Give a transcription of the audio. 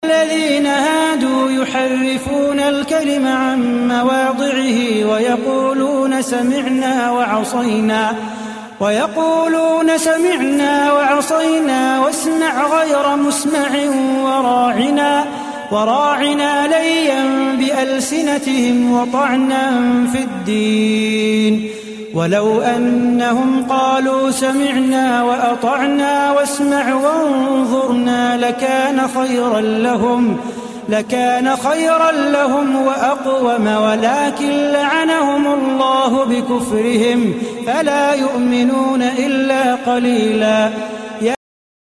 الذين هادوا يحرفون الكلم عن مواضعه ويقولون سمعنا وعصينا واسمع غير مسمع وراعنا ليا بألسنتهم وطعنا في الدين. ولو أنهم قالوا سمعنا وأطعنا واسمع وانظرنا لكان خيرا لهم وأقوم، ولكن لعنهم الله بكفرهم فلا يؤمنون إلا قليلا.